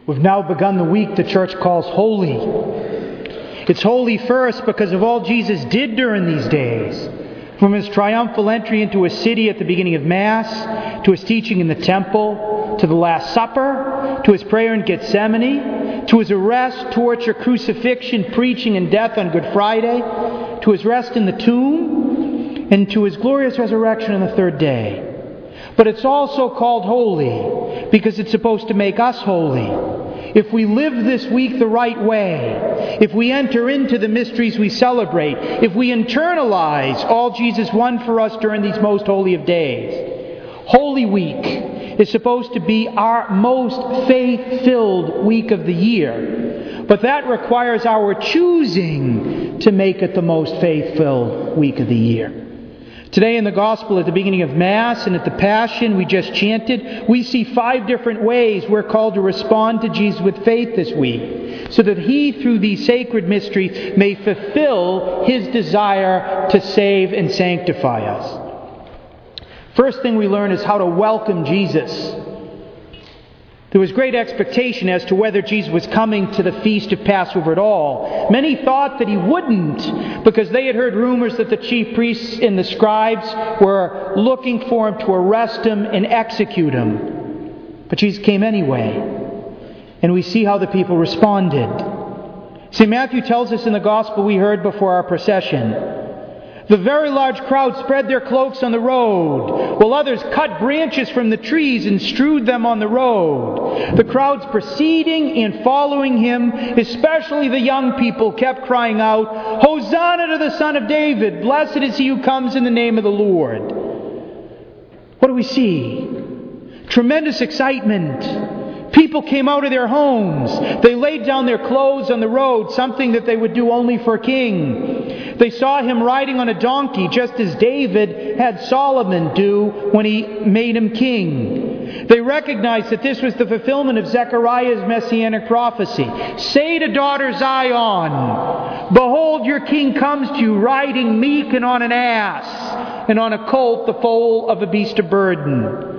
We've now begun the week the church calls holy. It's holy first because of all Jesus did during these days. From his triumphal entry into a city at the beginning of Mass, to his teaching in the temple, to the Last Supper, to his prayer in Gethsemane, to his arrest, torture, crucifixion, preaching, and death on Good Friday, to his rest in the tomb, and to his glorious resurrection on the third day. But it's also called holy because it's supposed to make us holy. If we live this week the right way, if we enter into the mysteries we celebrate, if we internalize all Jesus won for us during these most holy of days, Holy Week is supposed to be our most faith-filled week of the year. But that requires our choosing to make it the most faith-filled week of the year. Today in the Gospel, at the beginning of Mass and at the Passion we just chanted, we see 5 different ways we're called to respond to Jesus with faith this week, so that He, through these sacred mysteries, may fulfill His desire to save and sanctify us. First thing we learn is how to welcome Jesus. There was great expectation as to whether Jesus was coming to the feast of Passover at all. Many thought that He wouldn't, because they had heard rumors that the chief priests and the scribes were looking for Him to arrest Him and execute Him. But Jesus came anyway. And we see how the people responded. St. Matthew tells us in the Gospel we heard before our procession, the very large crowd spread their cloaks on the road, while others cut branches from the trees and strewed them on the road. The crowds preceding and following Him, especially the young people, kept crying out, "Hosanna to the Son of David! Blessed is He who comes in the name of the Lord." What do we see? Tremendous excitement. People came out of their homes. They laid down their clothes on the road, something that they would do only for a king. They saw Him riding on a donkey, just as David had Solomon do when he made him king. They recognized that this was the fulfillment of Zechariah's messianic prophecy. Say to daughter Zion, "Behold, your king comes to you, riding meek and on an ass, and on a colt, the foal of a beast of burden."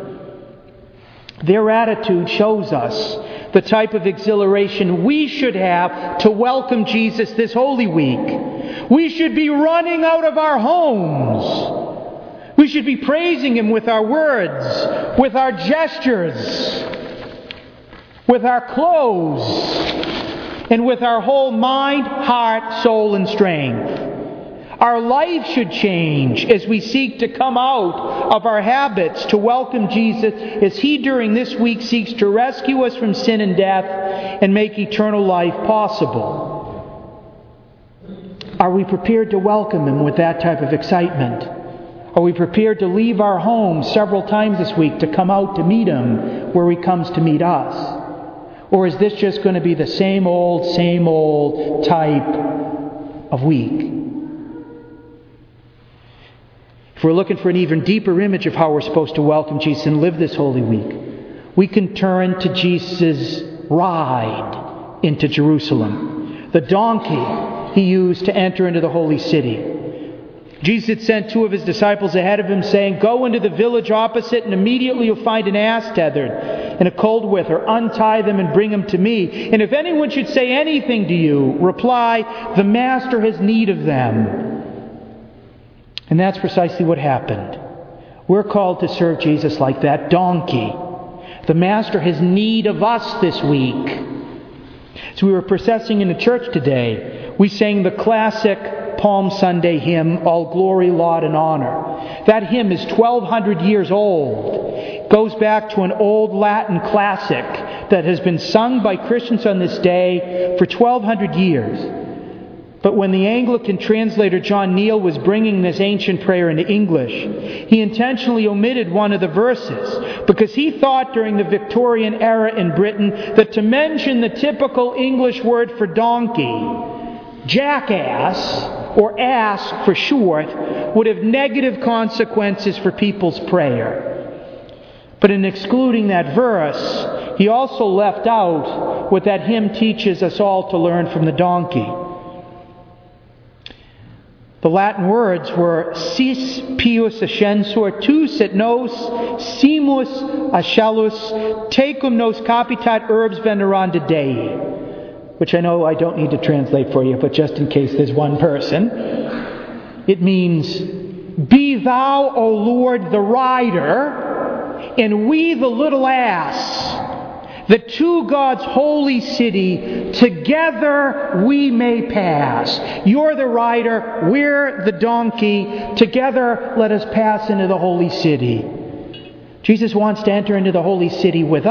Their attitude shows us the type of exhilaration we should have to welcome Jesus this Holy Week. We should be running out of our homes. We should be praising Him with our words, with our gestures, with our clothes, and with our whole mind, heart, soul, and strength. Our life should change as we seek to come out of our habits to welcome Jesus as He during this week seeks to rescue us from sin and death and make eternal life possible. Are we prepared to welcome Him with that type of excitement? Are we prepared to leave our homes several times this week to come out to meet Him where He comes to meet us? Or is this just going to be the same old type of week? If we're looking for an even deeper image of how we're supposed to welcome Jesus and live this Holy Week, we can turn to Jesus' ride into Jerusalem. The donkey He used to enter into the holy city. Jesus had sent 2 of His disciples ahead of Him, saying, "Go into the village opposite, and immediately you'll find an ass tethered and a colt with her. Untie them and bring them to me. And if anyone should say anything to you, reply, 'The Master has need of them.'" And that's precisely what happened. We're called to serve Jesus like that donkey. The Master has need of us this week. As we were processing in the church today, we sang the classic Palm Sunday hymn, "All Glory, Laud, and Honor." That hymn is 1,200 years old. It goes back to an old Latin classic that has been sung by Christians on this day for 1,200 years. But when the Anglican translator John Neal was bringing this ancient prayer into English, he intentionally omitted one of the verses because he thought during the Victorian era in Britain that to mention the typical English word for donkey, jackass, or ass for short, would have negative consequences for people's prayer. But in excluding that verse, he also left out what that hymn teaches us all to learn from the donkey. The The Latin words were sis pius ascensor, tus et nos simus ascellus, tecum nos capitat urbs veneranda Dei. Which I know I don't need to translate for you, but just in case there's one person. It means, be thou, O Lord, the rider, and we the little ass, that to God's holy city together we may pass. You're the rider, we're the donkey. Together let us pass into the holy city. Jesus wants to enter into the holy city with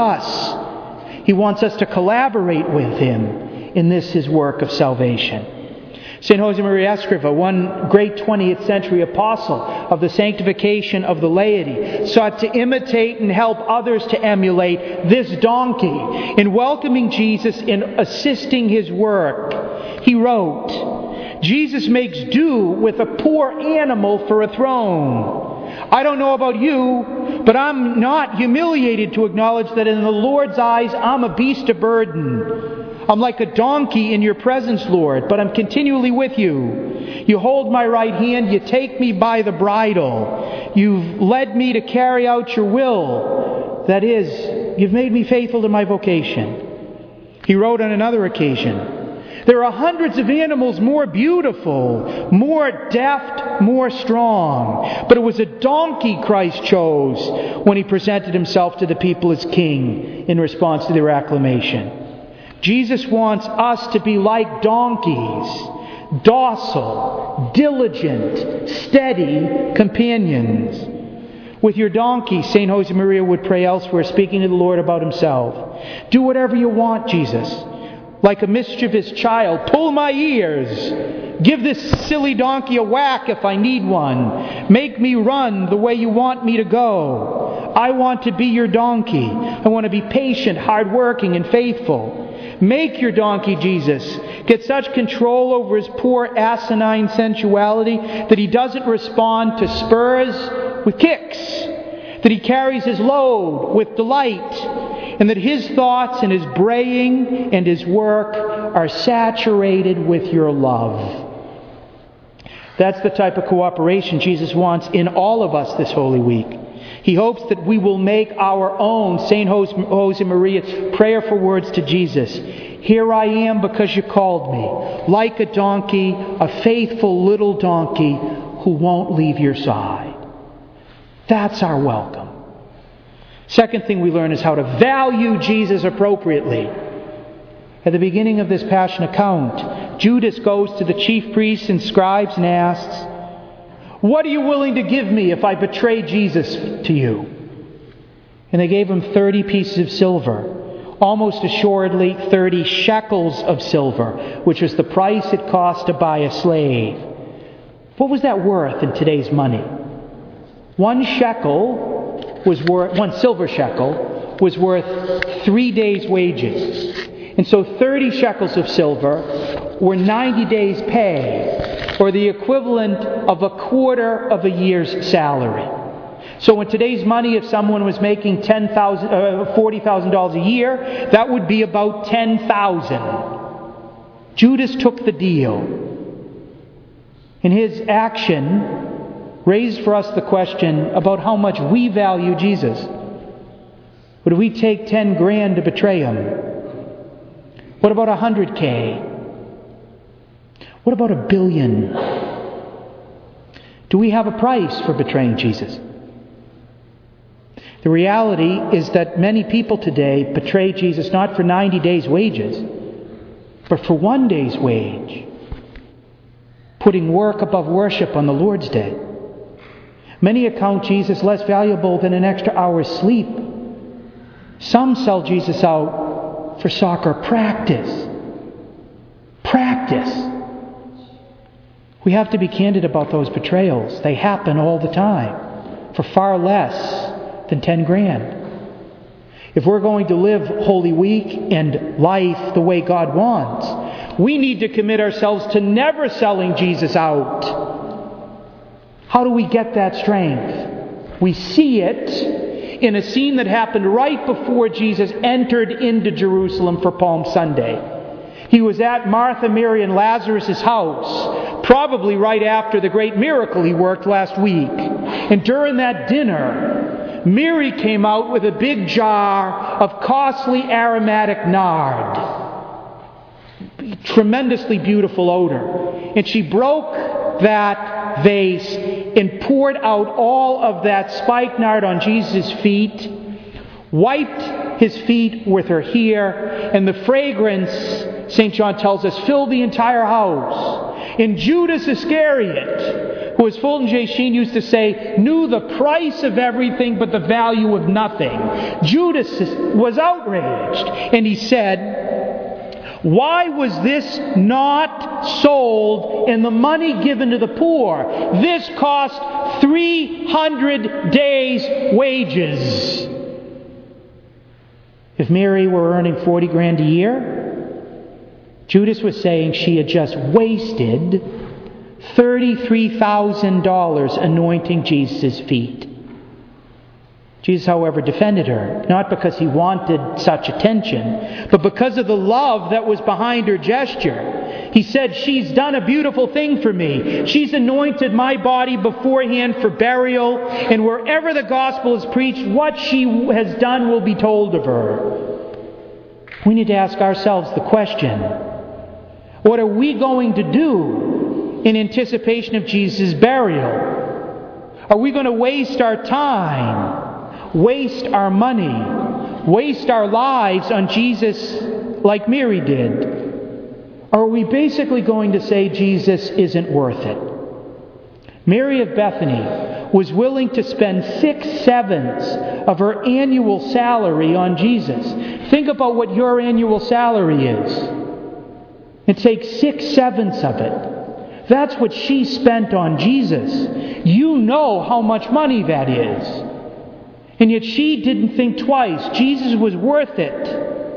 us. He wants us to collaborate with Him in this His work of salvation. St. Josemaria Escriva, one great 20th century apostle of the sanctification of the laity, sought to imitate and help others to emulate this donkey in welcoming Jesus and assisting His work. He wrote, Jesus makes do with a poor animal for a throne. I don't know about you, but I'm not humiliated to acknowledge that in the Lord's eyes I'm a beast of burden. I'm like a donkey in your presence, Lord, but I'm continually with you. You hold my right hand, you take me by the bridle. You've led me to carry out your will. That is, you've made me faithful to my vocation. He wrote on another occasion, there are hundreds of animals more beautiful, more deft, more strong. But it was a donkey Christ chose when He presented Himself to the people as King in response to their acclamation. Jesus wants us to be like donkeys, docile, diligent, steady companions. With your donkey, St. Josemaria would pray elsewhere, speaking to the Lord about Himself. Do whatever you want, Jesus. Like a mischievous child, pull my ears. Give this silly donkey a whack if I need one. Make me run the way you want me to go. I want to be your donkey. I want to be patient, hardworking, and faithful. Make your donkey, Jesus, get such control over his poor asinine sensuality that he doesn't respond to spurs with kicks, that he carries his load with delight, and that his thoughts and his braying and his work are saturated with your love. That's the type of cooperation Jesus wants in all of us this Holy Week. He hopes that we will make our own St. Josemaria's prayerful words to Jesus. Here I am because you called me, like a donkey, a faithful little donkey who won't leave your side. That's our welcome. Second thing we learn is how to value Jesus appropriately. At the beginning of this Passion account, Judas goes to the chief priests and scribes and asks, what are you willing to give me if I betray Jesus to you? And they gave him 30 pieces of silver, almost assuredly 30 shekels of silver, which was the price it cost to buy a slave. What was that worth in today's money? One silver shekel was worth 3 days' wages. And so 30 shekels of silver were 90 days' pay, or the equivalent of a quarter of a year's salary. So in today's money, if someone was making $40,000 a year, that would be about $10,000. Judas took the deal. And his action raised for us the question about how much we value Jesus. Would we take 10 grand to betray him? What about 100K? What about $1 billion? Do we have a price for betraying Jesus? The reality is that many people today betray Jesus not for 90 days' wages, but for 1 day's wage, putting work above worship on the Lord's Day. Many account Jesus less valuable than an extra hour's sleep. Some sell Jesus out for soccer practice. We have to be candid about those betrayals. They happen all the time for far less than 10 grand. If we're going to live Holy Week and life the way God wants, we need to commit ourselves to never selling Jesus out. How do we get that strength? We see it in a scene that happened right before Jesus entered into Jerusalem for Palm Sunday. He was at Martha, Mary, and Lazarus' house, probably right after the great miracle he worked last week. And during that dinner, Mary came out with a big jar of costly aromatic nard. Tremendously beautiful odor. And she broke that vase and poured out all of that spikenard on Jesus' feet, wiped his feet with her hair, and the fragrance, St. John tells us, filled the entire house. And Judas Iscariot, who, as Fulton J. Sheen used to say, knew the price of everything but the value of nothing, Judas was outraged. And he said, "Why was this not sold and the money given to the poor? This cost 300 days' wages." If Mary were earning 40 grand a year, Judas was saying she had just wasted $33,000 anointing Jesus' feet. Jesus, however, defended her, not because he wanted such attention, but because of the love that was behind her gesture. He said, "She's done a beautiful thing for me. She's anointed my body beforehand for burial, and wherever the gospel is preached, what she has done will be told of her." We need to ask ourselves the question, what are we going to do in anticipation of Jesus' burial? Are we going to waste our time, waste our money, waste our lives on Jesus like Mary did? Or are we basically going to say Jesus isn't worth it? Mary of Bethany was willing to spend 6/7 of her annual salary on Jesus. Think about what your annual salary is. And take 6/7 of it. That's what she spent on Jesus. You know how much money that is. And yet she didn't think twice. Jesus was worth it.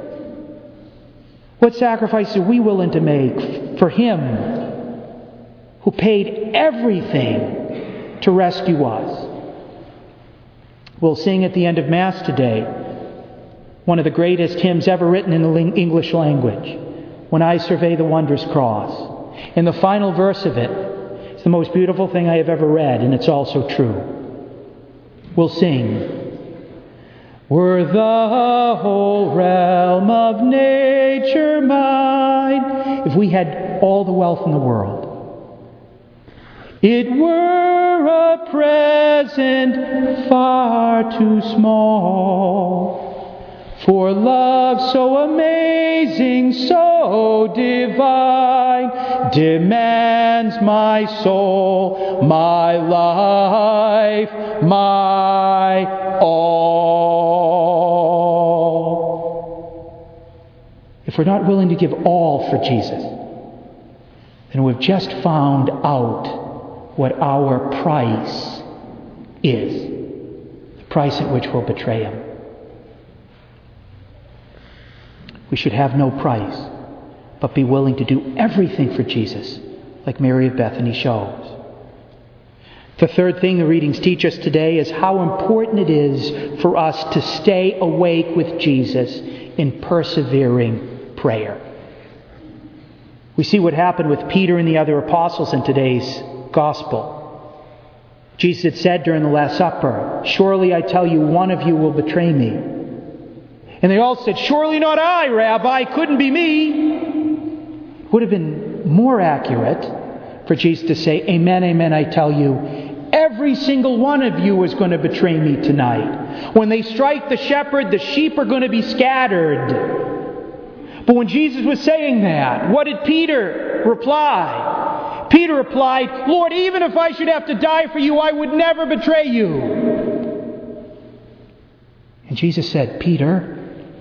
What sacrifice are we willing to make for Him who paid everything to rescue us? We'll sing at the end of Mass today one of the greatest hymns ever written in the English language, "When I Survey the Wondrous Cross." And the final verse of it is the most beautiful thing I have ever read, and it's also true. We'll sing, "Were the whole realm of nature mine," if we had all the wealth in the world, "it were a present far too small, for love so amazing, so divine, demands my soul, my life, my all." If we're not willing to give all for Jesus, then we've just found out what our price is, the price at which we'll betray Him. We should have no price, but be willing to do everything for Jesus, like Mary of Bethany shows. The third thing the readings teach us today is how important it is for us to stay awake with Jesus in persevering prayer. We see what happened with Peter and the other apostles in today's gospel. Jesus had said during the Last Supper, "Surely I tell you, one of you will betray me." And they all said, "Surely not I, Rabbi, couldn't be me." Would have been more accurate for Jesus to say, "Amen, amen, I tell you, every single one of you is going to betray me tonight. When they strike the shepherd, the sheep are going to be scattered." But when Jesus was saying that, what did Peter reply? Peter replied, "Lord, even if I should have to die for you, I would never betray you." And Jesus said, "Peter,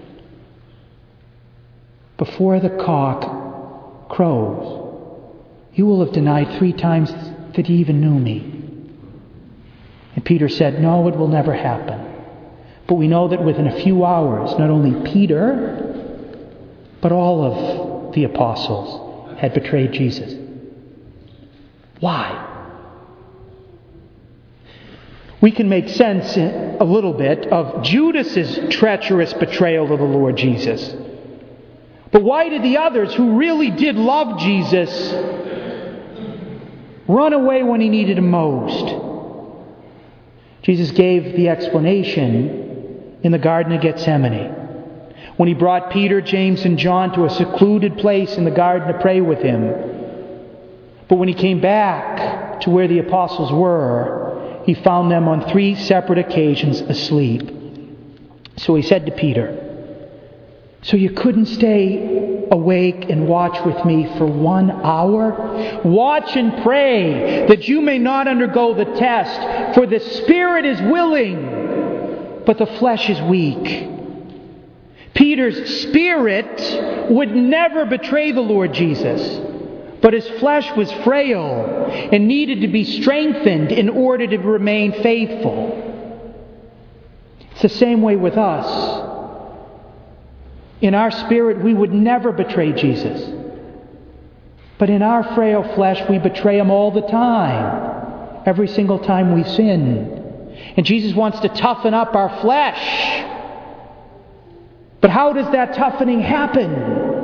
before the cock crows, you will have denied 3 times that you even knew me." And Peter said, "No, it will never happen." But we know that within a few hours, not only Peter, but all of the apostles had betrayed Jesus. Why? We can make sense a little bit of Judas's treacherous betrayal of the Lord Jesus. But why did the others who really did love Jesus Run away when he needed him most. Jesus gave the explanation in the Garden of Gethsemane, when he brought Peter, James, and John to a secluded place in the garden to pray with him. But when he came back to where the apostles were, he found them on 3 separate occasions asleep. So he said to Peter, "So you couldn't stay awake and watch with me for 1 hour? Watch and pray that you may not undergo the test, for the spirit is willing, but the flesh is weak." Peter's spirit would never betray the Lord Jesus, but his flesh was frail and needed to be strengthened in order to remain faithful. It's the same way with us. In our spirit, we would never betray Jesus. But in our frail flesh, we betray him all the time, every single time we sin. And Jesus wants to toughen up our flesh. But how does that toughening happen?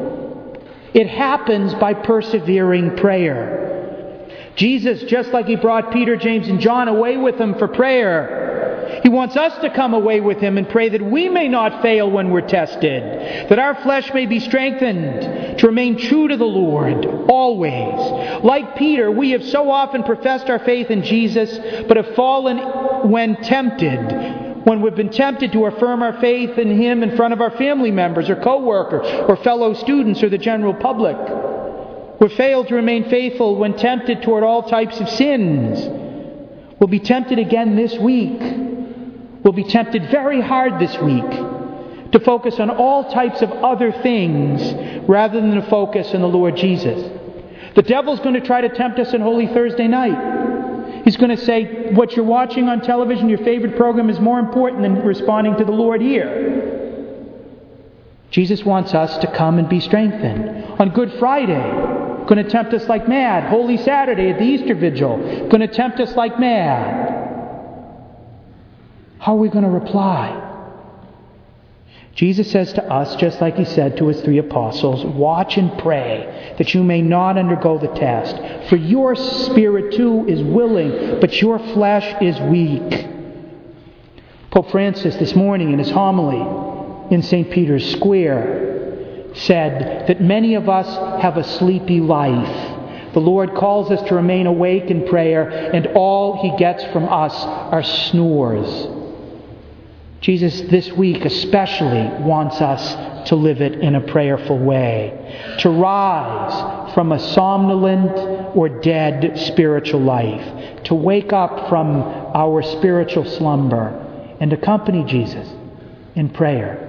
It happens by persevering prayer. Jesus, just like he brought Peter, James, and John away with him for prayer, he wants us to come away with him and pray that we may not fail when we're tested, that our flesh may be strengthened to remain true to the Lord always. Like Peter, we have so often professed our faith in Jesus, but have fallen when tempted. When we've been tempted to affirm our faith in him in front of our family members or co-workers or fellow students or the general public. We've failed to remain faithful when tempted toward all types of sins. We'll be tempted again this week. We'll be tempted very hard this week to focus on all types of other things rather than to focus on the Lord Jesus. The devil's going to try to tempt us on Holy Thursday night. He's going to say, what you're watching on television, your favorite program, is more important than responding to the Lord here. Jesus wants us to come and be strengthened. On Good Friday, going to tempt us like mad. Holy Saturday at the Easter Vigil, going to tempt us like mad. How are we going to reply? Jesus says to us, just like he said to his 3 apostles, watch and pray that you may not undergo the test. For your spirit too is willing, but your flesh is weak. Pope Francis this morning in his homily in St. Peter's Square said that many of us have a sleepy life. The Lord calls us to remain awake in prayer, and all he gets from us are snores. Jesus this week especially wants us to live it in a prayerful way, to rise from a somnolent or dead spiritual life, to wake up from our spiritual slumber and accompany Jesus in prayer.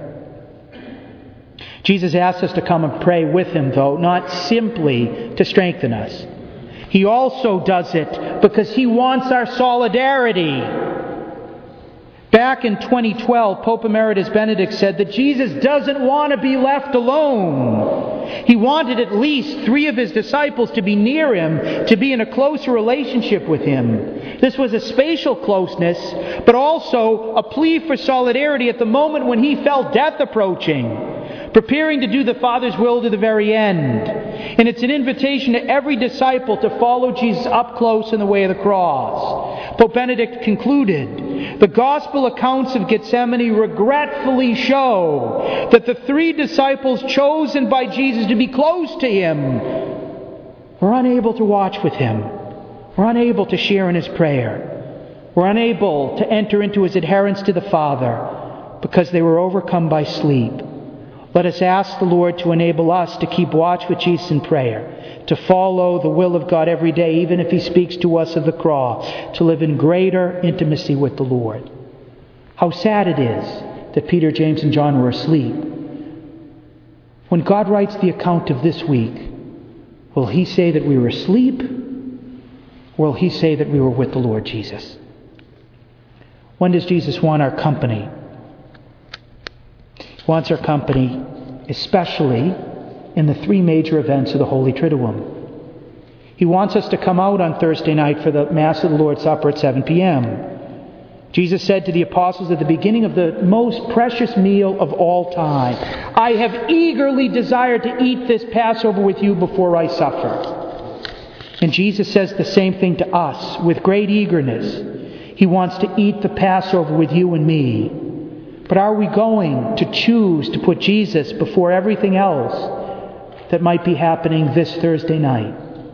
Jesus asks us to come and pray with him, though, not simply to strengthen us. He also does it because he wants our solidarity. Back in 2012, Pope Emeritus Benedict said that Jesus doesn't want to be left alone. He wanted at least 3 of his disciples to be near him, to be in a closer relationship with him. This was a spatial closeness, but also a plea for solidarity at the moment when he felt death approaching, preparing to do the Father's will to the very end. And it's an invitation to every disciple to follow Jesus up close in the way of the cross. Pope Benedict concluded, the Gospel accounts of Gethsemane regretfully show that the 3 disciples chosen by Jesus to be close to him were unable to watch with him, were unable to share in his prayer, were unable to enter into his adherence to the Father because they were overcome by sleep. Let us ask the Lord to enable us to keep watch with Jesus in prayer, to follow the will of God every day, even if he speaks to us of the cross, to live in greater intimacy with the Lord. How sad it is that Peter, James, and John were asleep. When God writes the account of this week, will he say that we were asleep, or will he say that we were with the Lord Jesus? When does Jesus want our company? He wants our company, especially in the 3 major events of the Holy Triduum. He wants us to come out on Thursday night for the Mass of the Lord's Supper at 7 p.m. Jesus said to the apostles at the beginning of the most precious meal of all time, I have eagerly desired to eat this Passover with you before I suffer. And Jesus says the same thing to us with great eagerness. He wants to eat the Passover with you and me. But are we going to choose to put Jesus before everything else that might be happening this Thursday night?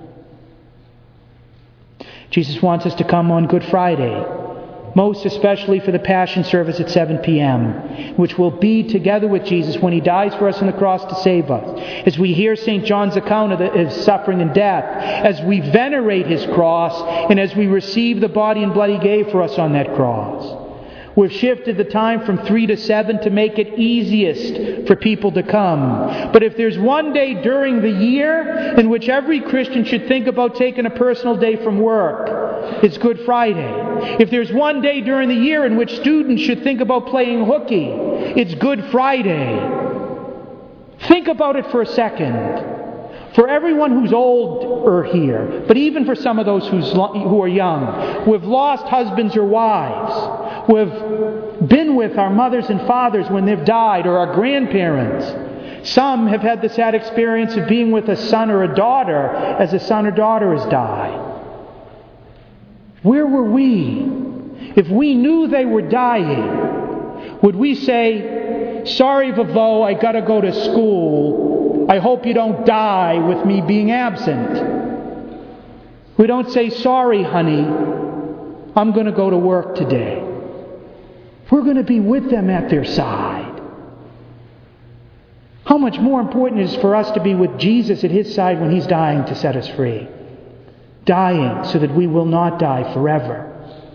Jesus wants us to come on Good Friday, most especially for the Passion service at 7 p.m., which will be together with Jesus when He dies for us on the cross to save us. As we hear St. John's account of His suffering and death, as we venerate His cross, and as we receive the body and blood He gave for us on that cross. We've shifted the time from 3 to 7 to make it easiest for people to come. But if there's one day during the year in which every Christian should think about taking a personal day from work, it's Good Friday. If there's one day during the year in which students should think about playing hooky, it's Good Friday. Think about it for a second. For everyone who's older here, but even for some of those who are young, who have lost husbands or wives, who have been with our mothers and fathers when they've died, or our grandparents. Some have had the sad experience of being with a son or a daughter as a son or daughter has died. Where were we? If we knew they were dying, would we say, "Sorry, Vavo, I got to go to school. I hope you don't die with me being absent"? We don't say, "Sorry, honey, I'm going to go to work today." We're going to be with them at their side. How much more important it is for us to be with Jesus at His side when He's dying to set us free. Dying so that we will not die forever.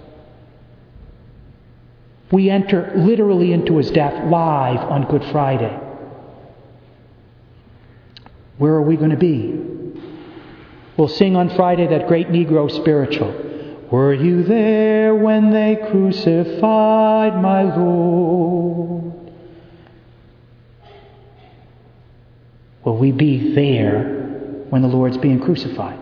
We enter literally into His death live on Good Friday. Where are we going to be? We'll sing on Friday that great Negro spiritual. Were you there when they crucified my Lord? Will we be there when the Lord's being crucified?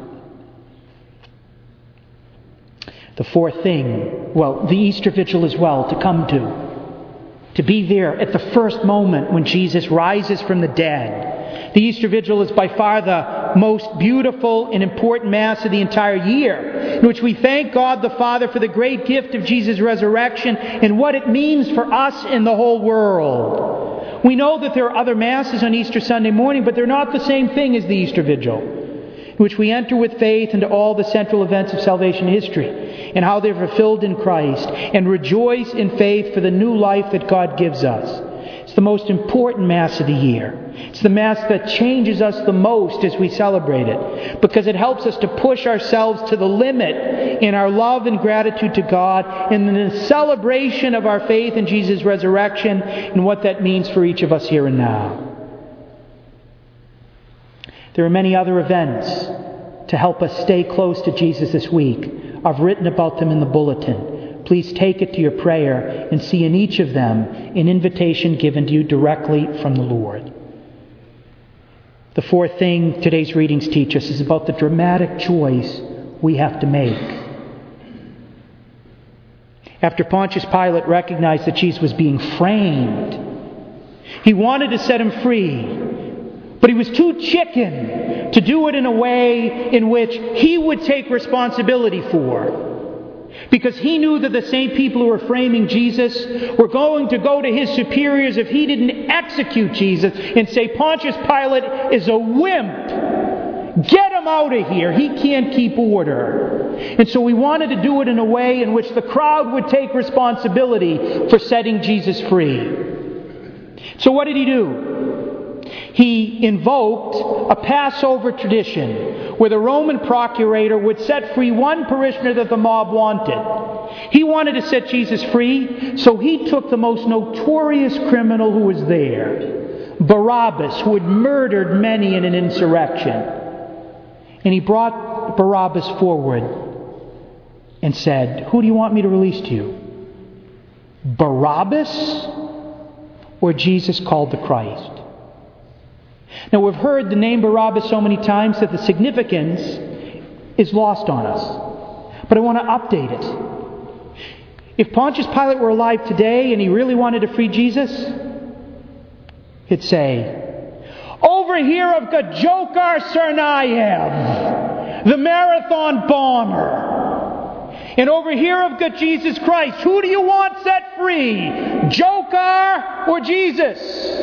The fourth thing, the Easter Vigil as well, to come to be there at the first moment when Jesus rises from the dead. The Easter Vigil is by far the most beautiful and important Mass of the entire year, in which we thank God the Father for the great gift of Jesus' resurrection and what it means for us and the whole world. We know that there are other Masses on Easter Sunday morning, but they're not the same thing as the Easter Vigil, in which we enter with faith into all the central events of salvation history and how they're fulfilled in Christ, and rejoice in faith for the new life that God gives us. It's the most important Mass of the year. It's the Mass that changes us the most as we celebrate it, because it helps us to push ourselves to the limit in our love and gratitude to God, and in the celebration of our faith in Jesus' resurrection and what that means for each of us here and now. There are many other events to help us stay close to Jesus this week. I've written about them in the bulletin. Please take it to your prayer and see in each of them an invitation given to you directly from the Lord. The fourth thing today's readings teach us is about the dramatic choice we have to make. After Pontius Pilate recognized that Jesus was being framed, he wanted to set him free. But he was too chicken to do it in a way in which he would take responsibility for. Because he knew that the same people who were framing Jesus were going to go to his superiors if he didn't execute Jesus and say, "Pontius Pilate is a wimp. Get him out of here. He can't keep order." And so he wanted to do it in a way in which the crowd would take responsibility for setting Jesus free. So what did he do? He invoked a Passover tradition where the Roman procurator would set free one parishioner that the mob wanted. He wanted to set Jesus free, so he took the most notorious criminal who was there, Barabbas, who had murdered many in an insurrection. And he brought Barabbas forward and said, "Who do you want me to release to you? Barabbas or Jesus called the Christ?" Now, we've heard the name Barabbas so many times that the significance is lost on us. But I want to update it. If Pontius Pilate were alive today and he really wanted to free Jesus, he'd say, "Over here I've got Dzhokhar Tsarnaev. the marathon bomber. And over here I've got Jesus Christ. Who do you want set free? Joker or Jesus?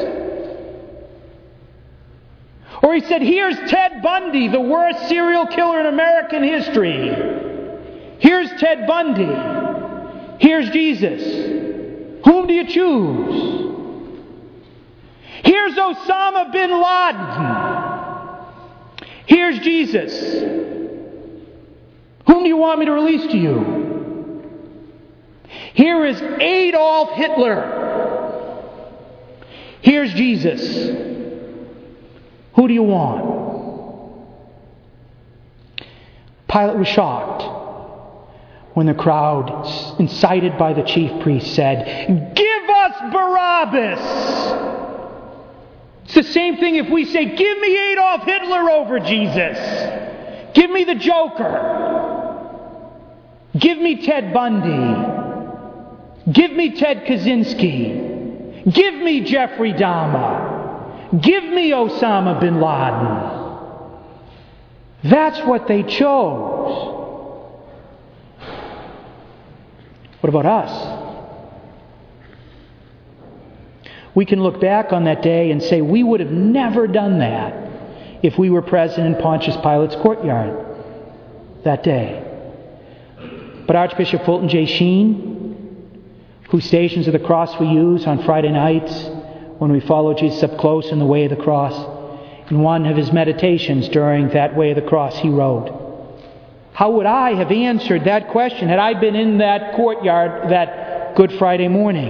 Or he said, here's Ted Bundy, the worst serial killer in American history. Here's Ted Bundy. Here's Jesus. Whom do you choose? Here's Osama bin Laden. Here's Jesus. Whom do you want me to release to you? Here is Adolf Hitler. Here's Jesus. Who do you want? Pilate was shocked when the crowd, incited by the chief priest, said, "Give us Barabbas!" It's the same thing if we say, "Give me Adolf Hitler over Jesus. Give me the Joker. Give me Ted Bundy. Give me Ted Kaczynski. Give me Jeffrey Dahmer. Give me Osama bin Laden." That's what they chose. What about us? We can look back on that day and say we would have never done that if we were present in Pontius Pilate's courtyard that day. But Archbishop Fulton J. Sheen, whose Stations of the Cross we use on Friday nights when we follow Jesus up close in the way of the cross, in one of his meditations during that way of the cross, he wrote, "How would I have answered that question had I been in that courtyard that Good Friday morning?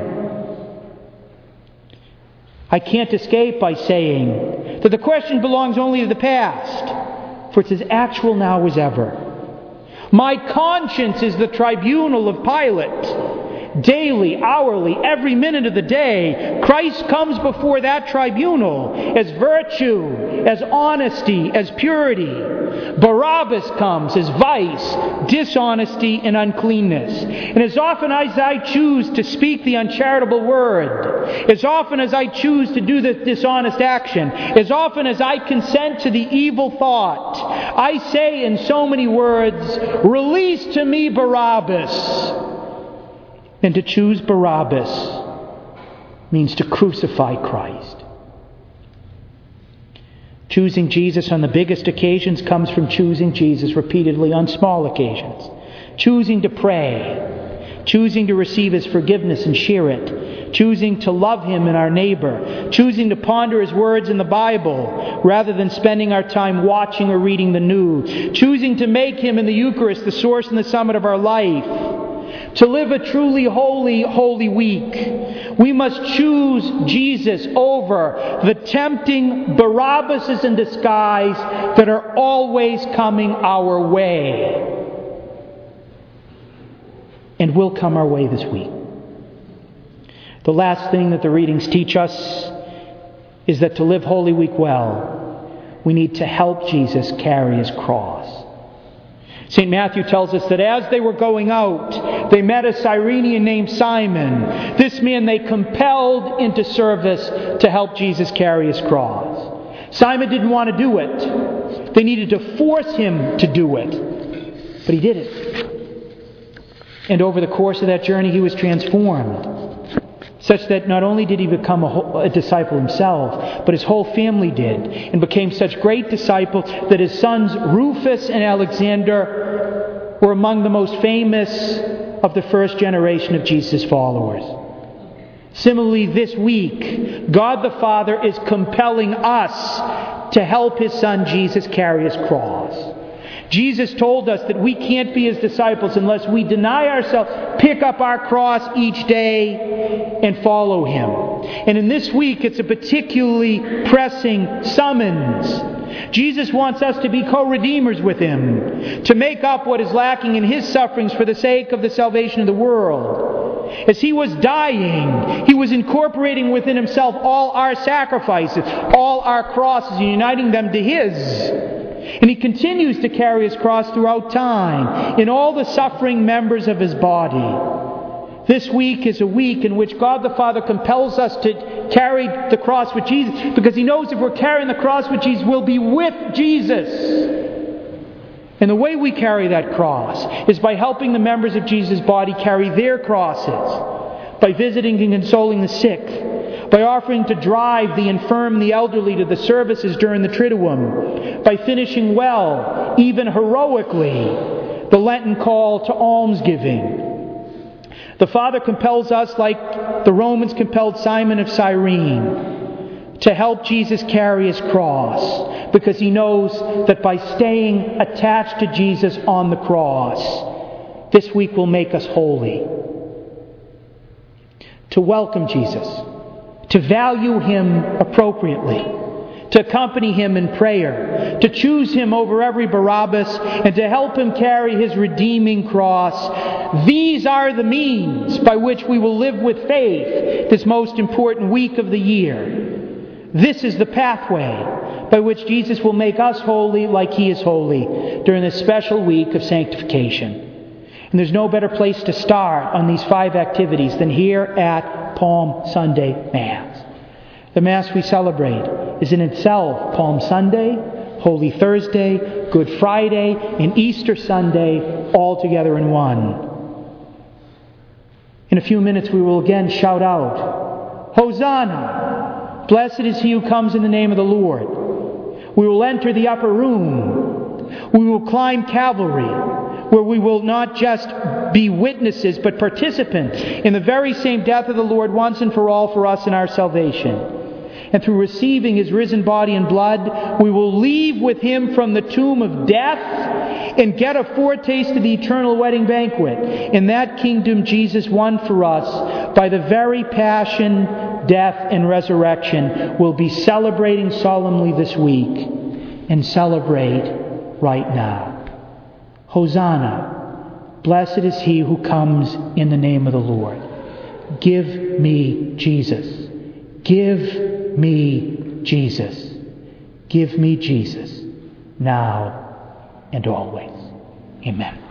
I can't escape by saying that the question belongs only to the past, for it's as actual now as ever. My conscience is the tribunal of Pilate. Daily, hourly, every minute of the day, Christ comes before that tribunal as virtue, as honesty, as purity. Barabbas comes as vice, dishonesty, and uncleanness. And as often as I choose to speak the uncharitable word, as often as I choose to do the dishonest action, as often as I consent to the evil thought, I say in so many words, 'Release to me Barabbas.' And to choose Barabbas means to crucify Christ. Choosing Jesus on the biggest occasions comes from choosing Jesus repeatedly on small occasions. Choosing to pray, choosing to receive His forgiveness and share it, choosing to love Him and our neighbor, choosing to ponder His words in the Bible rather than spending our time watching or reading the news, choosing to make Him in the Eucharist the source and the summit of our life. To live a truly holy, holy week, we must choose Jesus over the tempting Barabbases in disguise that are always coming our way and will come our way this week. The last thing that the readings teach us is that to live Holy Week well, we need to help Jesus carry His cross. St. Matthew tells us that as they were going out, they met a Cyrenian named Simon. This man they compelled into service to help Jesus carry His cross. Simon didn't want to do it. They needed to force him to do it. But he did it. And over the course of that journey, he was transformed, such that not only did he become a disciple himself, but his whole family did, and became such great disciples that his sons Rufus and Alexander were among the most famous of the first generation of Jesus' followers. Similarly, this week, God the Father is compelling us to help His Son Jesus carry His cross. Jesus told us that we can't be His disciples unless we deny ourselves, pick up our cross each day, and follow Him. And in this week, it's a particularly pressing summons. Jesus wants us to be co-redeemers with Him, to make up what is lacking in His sufferings for the sake of the salvation of the world. As He was dying, He was incorporating within Himself all our sacrifices, all our crosses, and uniting them to His. And He continues to carry His cross throughout time in all the suffering members of His body. This week is a week in which God the Father compels us to carry the cross with Jesus, because He knows if we're carrying the cross with Jesus, we'll be with Jesus. And the way we carry that cross is by helping the members of Jesus' body carry their crosses, by visiting and consoling the sick, by offering to drive the infirm and the elderly to the services during the Triduum, by finishing well, even heroically, the Lenten call to almsgiving. The Father compels us, like the Romans compelled Simon of Cyrene, to help Jesus carry his cross, because he knows that by staying attached to Jesus on the cross, this week will make us holy. To welcome Jesus, to value him appropriately, to accompany him in prayer, to choose him over every Barabbas, and to help him carry his redeeming cross. These are the means by which we will live with faith this most important week of the year. This is the pathway by which Jesus will make us holy like he is holy during this special week of sanctification. And there's no better place to start on these 5 activities than here at Palm Sunday Mass. The Mass we celebrate is in itself Palm Sunday, Holy Thursday, Good Friday, and Easter Sunday, all together in one. In a few minutes we will again shout out, Hosanna! Blessed is he who comes in the name of the Lord. We will enter the upper room. We will climb Calvary, where we will not just be witnesses, but participants in the very same death of the Lord once and for all for us in our salvation. And through receiving his risen body and blood, we will leave with him from the tomb of death and get a foretaste of the eternal wedding banquet. In that kingdom Jesus won for us by the very passion, death, and resurrection we'll be celebrating solemnly this week and celebrate right now. Hosanna! Blessed is he who comes in the name of the Lord. Give me Jesus. Give me Jesus. Give me Jesus, now and always. Amen.